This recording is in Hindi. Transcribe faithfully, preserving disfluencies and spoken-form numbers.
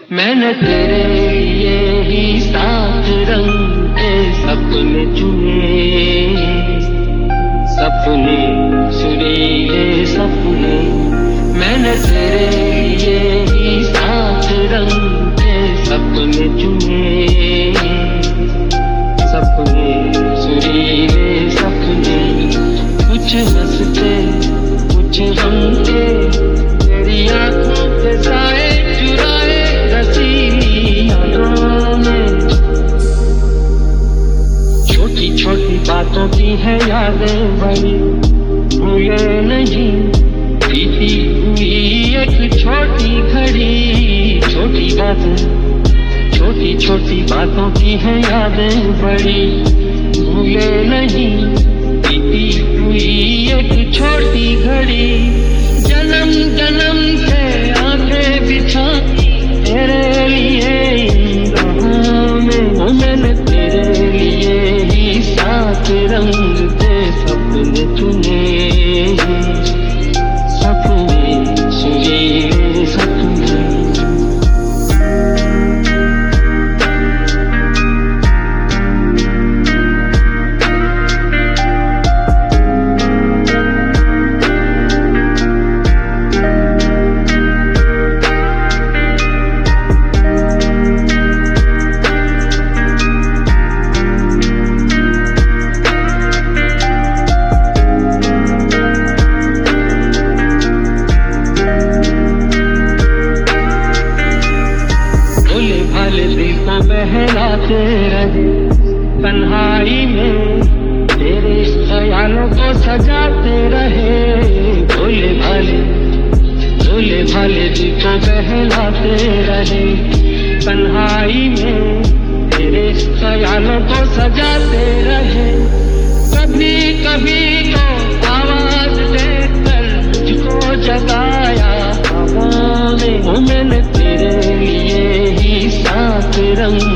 मैंने तेरे लिए ही सात रंग के सपने चुने, सपने सुरीले सपने। मैंने तेरे लिए ही सात रंग के सपने चुने, सपने सुरीले सपने। कुछ हंसते कुछ गम के, तेरी आंखों के साए चुराए रसीली यादों में। छोटी छोटी बातों की है यादें बड़ी, भूले नहीं बीती हुई एक छोटी घड़ी। छोटी बातें छोटी छोटी बातों की है यादें बड़ी, भूले नहीं बीती हुई एक छोटी घड़ी। जन्म जन्म से आंखें बिछा तेरे लिए इन राहों में। मैंने तेरे लिए ही सात रंग के सपने चुने, सपने सुरीले सपने। बहलाते रहे तन्हाई में, तेरे ख्यालों को सजाते रहे। भोले भाले भोले भाले दिल को बहलाते रहे तन्हाई में, तेरे ख्यालों को सजाते रहे। कभी कभी तो आवाज देकर मुझको जगाया हवा में। मैंने तेरे लिए ही सात रंग